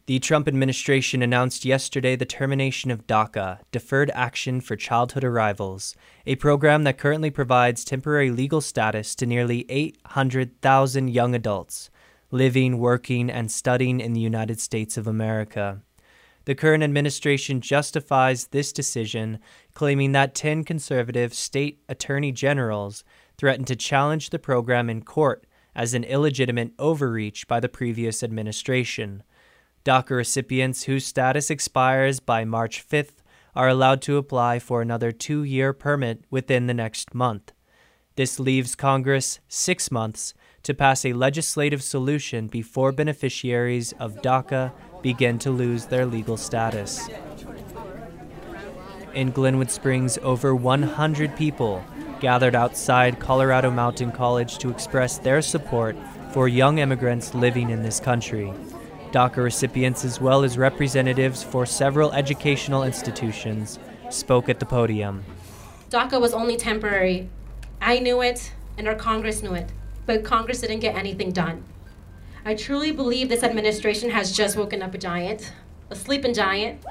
The Trump administration announced yesterday the termination of DACA, Deferred Action for Childhood Arrivals, a program that currently provides temporary legal status to nearly 800,000 young adults living, working, and studying in the United States of America. The current administration justifies this decision, claiming that 10 conservative state attorney generals threatened to challenge the program in court as an illegitimate overreach by the previous administration. DACA recipients whose status expires by March 5th are allowed to apply for another 2-year permit within the next month. This leaves Congress 6 months to pass a legislative solution before beneficiaries of DACA begin to lose their legal status. In Glenwood Springs, over 100 people gathered outside Colorado Mountain College to express their support for young immigrants living in this country. DACA recipients, as well as representatives for several educational institutions, spoke at the podium. DACA was only temporary. I knew it, and our Congress knew it, but Congress didn't get anything done. I truly believe this administration has just woken up a giant, a sleeping giant.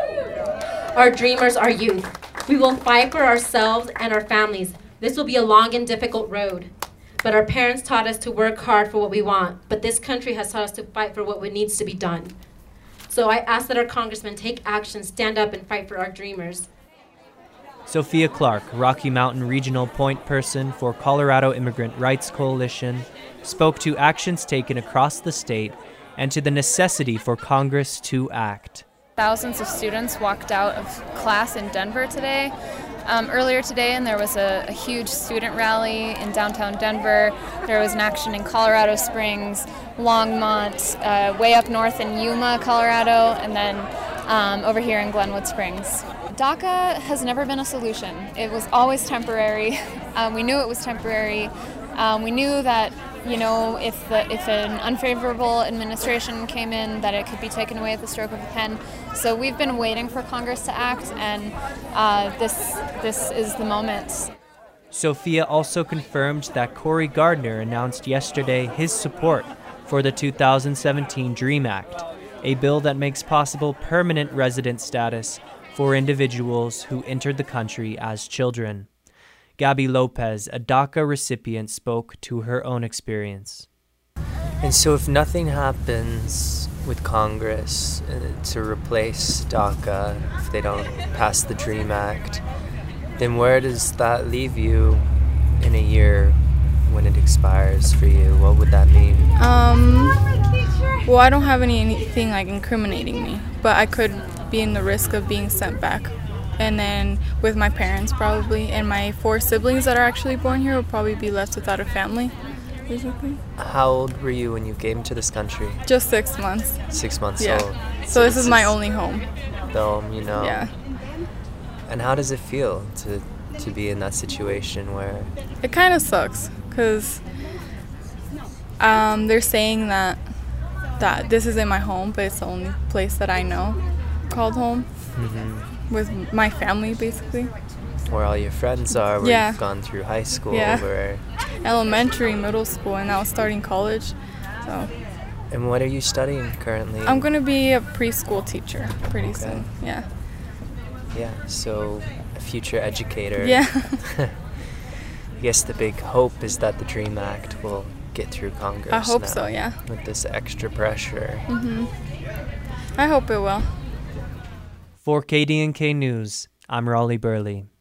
Our dreamers are youth. We will fight for ourselves and our families. This will be a long and difficult road. But our parents taught us to work hard for what we want, but this country has taught us to fight for what needs to be done. So I ask that our congressmen take action, stand up, and fight for our dreamers. Sophia Clark, Rocky Mountain Regional Point Person for Colorado Immigrant Rights Coalition, spoke to actions taken across the state and to the necessity for Congress to act. Thousands of students walked out of class in Denver today. Earlier today, and there was a huge student rally in downtown Denver. There was an action in Colorado Springs, Longmont, way up north in Yuma, Colorado, and then over here in Glenwood Springs. DACA has never been a solution. It was always temporary. We knew it was temporary. We knew that, if an unfavorable administration came in, that it could be taken away at the stroke of a pen. So we've been waiting for Congress to act, and this is the moment. Sophia also confirmed that Cory Gardner announced yesterday his support for the 2017 DREAM Act, a bill that makes possible permanent resident status for individuals who entered the country as children. Gabby Lopez, a DACA recipient, spoke to her own experience. And so if nothing happens with Congress to replace DACA, if they don't pass the DREAM Act, then where does that leave you in a year when it expires for you? What would that mean? Well, I don't have anything incriminating me, but I could be in the risk of being sent back. And then with my parents probably, and my 4 siblings that are actually born here will probably be left without a family, basically. How old were you when you came to this country? Just 6 months. 6 months yeah. old. So this is my only home. The home, Yeah. And how does it feel to be in that situation where... It kind of sucks, because they're saying that this isn't my home, but it's the only place that I know called home. Mm-hmm. With my family, basically. Where all your friends are, where yeah. you've gone through high school, where elementary, middle school, and now starting college. So. And what are you studying currently? I'm going to be a preschool teacher pretty soon, yeah. Yeah, so a future educator. Yeah. I guess the big hope is that the DREAM Act will get through Congress. I hope now, so, yeah. With this extra pressure. Mm-hmm. I hope it will. For KDNK News, I'm Raleigh Burley.